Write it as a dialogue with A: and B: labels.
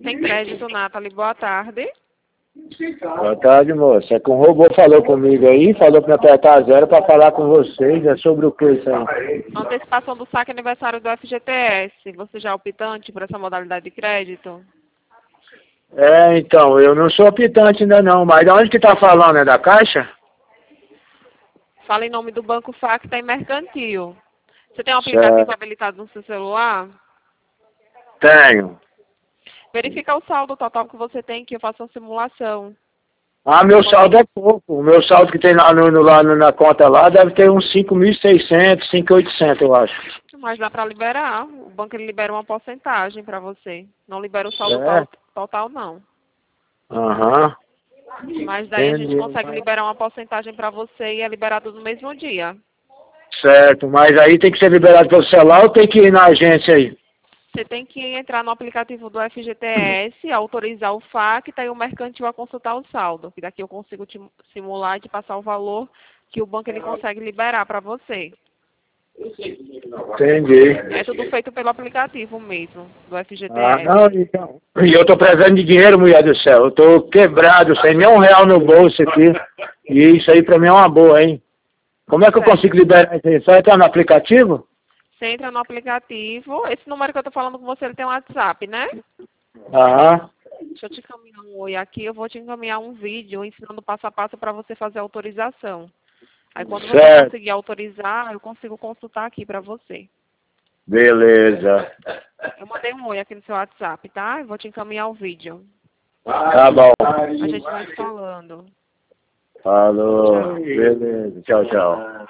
A: Tem crédito, Nathalie. Boa tarde.
B: Boa tarde, moça. É que um robô falou comigo aí, falou para me apertar zero para falar com vocês. É sobre o que isso aí?
A: Antecipação do saque aniversário do FGTS. Você já é optante por essa modalidade de crédito?
B: É, então, eu não sou optante ainda não, mas de onde que tá falando? É da Caixa?
A: Fala em nome do Banco Facta e Mercantil. Você tem um aplicativo
B: Certo.
A: habilitado no seu celular?
B: Tenho.
A: Verifica o saldo total que você tem, que eu faço uma simulação.
B: Ah, meu saldo é pouco. O meu saldo que tem lá, na conta lá deve ter uns 5.600, 5.800, eu acho.
A: Mas dá para liberar. O banco ele libera uma porcentagem para você. Não libera o saldo
B: É?
A: total, não.
B: Aham.
A: Mas daí a gente
B: Entendi.
A: consegue liberar uma porcentagem para você e é liberado no mesmo dia.
B: Certo, mas aí tem que ser liberado pelo celular ou tem que ir na agência aí?
A: Você tem que entrar no aplicativo do FGTS, autorizar o FAQ e o mercantil a consultar o saldo. Que daqui eu consigo te simular e te passar o valor que o banco ele consegue liberar para você.
B: Entendi.
A: É tudo feito pelo aplicativo mesmo, do
B: Ah,
A: FGTS.
B: não, então. E eu tô precisando de dinheiro, mulher do céu. Eu tô quebrado, sem nem R$ 1 no bolso aqui. E isso aí pra mim é uma boa, hein? Como é que eu
A: Certo.
B: consigo liberar isso aí? Só entrar no aplicativo?
A: Você entra no aplicativo. Esse número que eu tô falando com você, ele tem um WhatsApp, né?
B: Aham.
A: Deixa eu te encaminhar um oi aqui. Eu vou te encaminhar um vídeo ensinando passo a passo para você fazer a autorização. Aí quando você
B: Certo.
A: conseguir autorizar, eu consigo consultar aqui para você.
B: Beleza.
A: Eu mandei um oi aqui no seu WhatsApp, tá? Eu vou te encaminhar o vídeo.
B: Tá bom.
A: A gente vai falando.
B: Falou.
A: Tchau.
B: Beleza. Tchau, tchau.